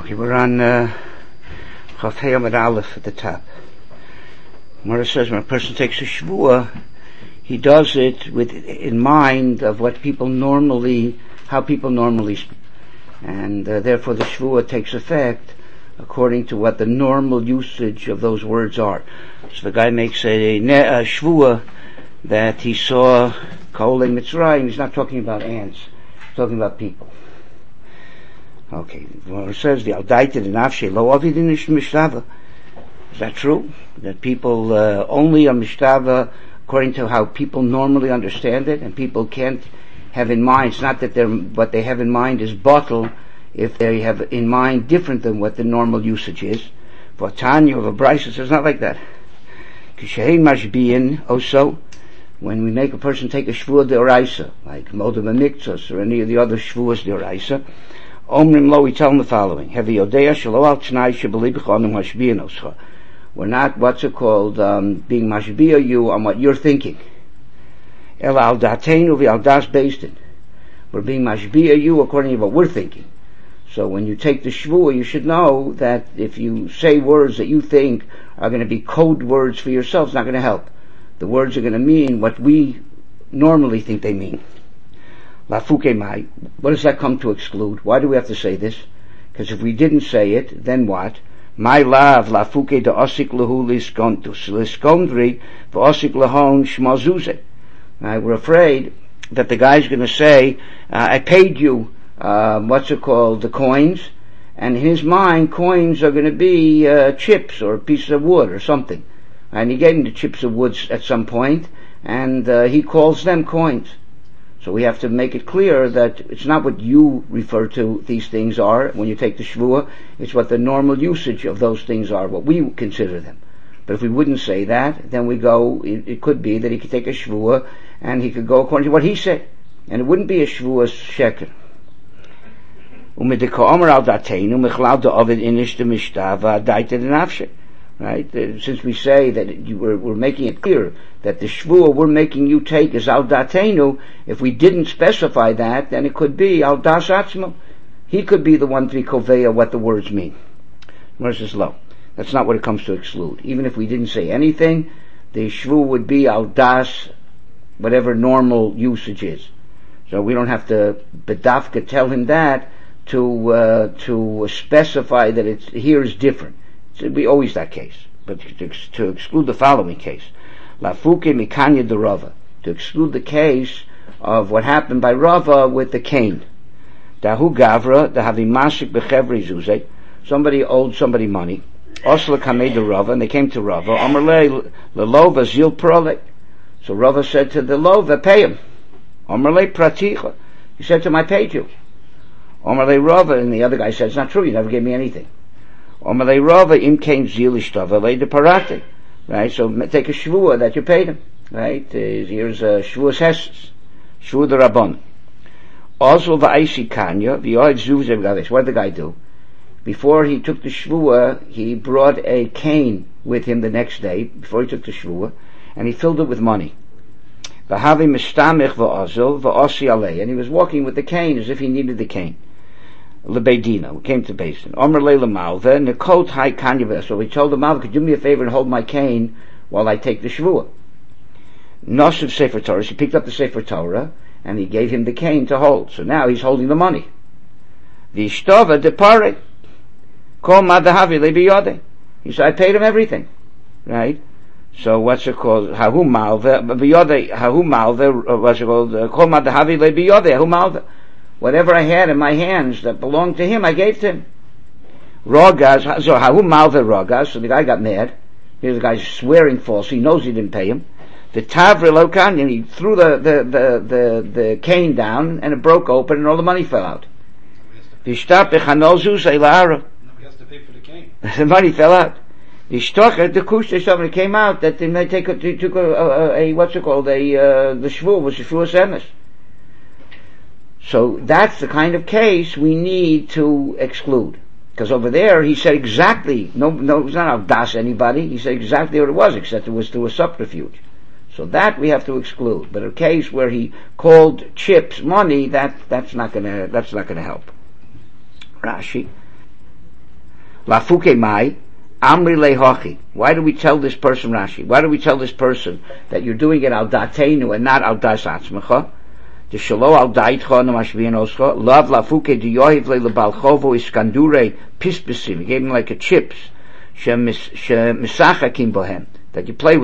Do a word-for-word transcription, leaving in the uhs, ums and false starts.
Okay, we're on uh, Chaf Hei Amud Aleph at the top. Mora says when a person takes a shvuah, he does it with in mind of what people normally, how people normally speak, and uh, therefore the shvuah takes effect according to what the normal usage of those words are. So the guy makes a, a shvuah that he saw Kaolei Mitzrayim. He's not talking about ants; he's talking about people. Okay, well, it says the Aldaita the Nafshe Lo Avidin Ish Mishtava. Is that true? That people uh, only are Mishtava according to how people normally understand it, and people can't have in mind. It's not that they're what they have in mind is bottle if they have in mind different than what the normal usage is. For Tanya of a Bryce, it's not like that. Kishayin Mashbiyin also. When we make a person take a shvuah deoraisa, like Modem Miktzos or any of the other shvuahs deoraisa, Omrim lo, we tell them the following: Hevi Yodea shelo al t'nai shebeli b'chonim mashbiya noscha. We're not, what's it called, um, being mashbiya you on what you're thinking. El al dateinu v'al das beistin. We're being mashbiya you according to what we're thinking. So when you take the shvuah, you should know that if you say words that you think are going to be code words for yourself, it's not going to help. The words are going to mean what we normally think they mean. Lafuke mai. What does that come to exclude? Why do we have to say this? Because if we didn't say it, then what? My love, lafuke de osik lehu liskontus, liskondri v'osik lehon shmazuze. We're afraid that the guy's going to say, uh, I paid you, uh, what's it called, the coins, and in his mind, coins are going to be uh, chips or pieces of wood or something. And he gave him the chips of wood at some point, and uh, he calls them coins. So we have to make it clear that it's not what you refer to these things are when you take the shvuah, it's what the normal usage of those things are, what we consider them. But if we wouldn't say that, then we go, it, it could be that he could take a shvuah and he could go according to what he said. And it wouldn't be a shvuah sheker. Right? Uh, since we say that you, we're, we're making it clear that the shvuah we're making you take is al datenu, if we didn't specify that, then it could be al das atzmo. He could be the one to be koveya what the words mean. Versus low. That's not what it comes to exclude. Even if we didn't say anything, the shvuah would be al das, whatever normal usage is. So we don't have to bedafka tell him that to uh, to specify that it's here is different. It would be always that case. But to, to exclude the following case, Lafuke Mikanya de Rava, to exclude the case of what happened by Rava with the cane. Dahu Gavra, the Havimashik Bechevri Zuze, somebody owed somebody money, Osla Kameh de Rava, and they came to Rava, Amarle Lelova Zil Prole. So Rava said to the Lova, pay him. Amarle Praticha. He said to him, I paid you. Amarle Rava, and the other guy said, it's not true, you never gave me anything. Omalei Rava im came zilishtava lei de parate. Right, so take a shvuah that you paid him. Right, uh, here's a shvuah hesses, shvuah the rabbon. Also va'isi kanya v'yoed zuzev gavesh. What did the guy do? Before he took the shvuah, he brought a cane with him the next day. Before he took the shvuah, and he filled it with money. V'havi mistamich va'azil va'osi alei, and he was walking with the cane as if he needed the cane. Lebeidina, we came to Basin. Omer Leila Malva, Nikot Hai Kanya. So we told the Malva, could you do me a favor and hold my cane while I take the shvuah? Nosiv Sefer Torah, he picked up the Sefer Torah and he gave him the cane to hold. So now he's holding the money. Vishtova depare. Kol Madahavi Lebiyode. He said, I paid him everything. Right? So what's it called? Hahu Malva, Biyode, Hahu Malva, what's it called? Kol Madahavi Lebiyode, Hahu Malva. Whatever I had in my hands that belonged to him, I gave to him. Rogas, so hahu malve rogas, so the guy got mad. Here's the guy swearing false, he knows he didn't pay him. The tavre lokan, and he threw the, the, the, the, the cane down, and it broke open, and all the money fell out. The shtap echanozus eilara. Nobody has to pay for the cane. The money fell out. The shtocha, the kushta, somebody came out that they take a, took a, a, a, what's it called, a, uh, the shvuah was a shvuah semes. So that's the kind of case we need to exclude. Because over there he said exactly, no, no, it's not out das anybody, he said exactly what it was, except it was through a subterfuge. So that we have to exclude. But a case where he called chips money, that, that's not gonna, that's not gonna help. Rashi. Lafuke mai, amri lehochi. Why do we tell this person, Rashi? Why do we tell this person that you're doing it al datenu and not al das atzmecha? The shalo al daitcha namashvian oscha. Love lafuke diyohiv le lebalchovo iskandure pispesim. He gave him like a chips. She misachakim bohem. That you play with.